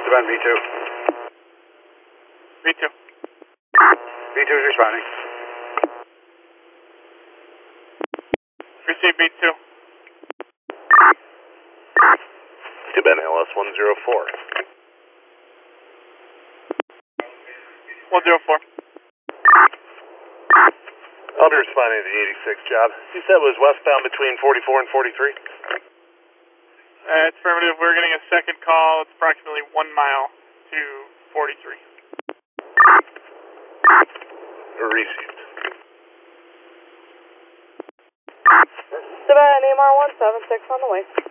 Devon V2. V2. V2 is responding. Receive V2. Devon LS 104. 104. I'll be responding to the 86 job. You said it was westbound between 44 and 43? It's affirmative. We're getting a second call. It's approximately 1 mile to 43. Received. Devon AMR 176 on the way.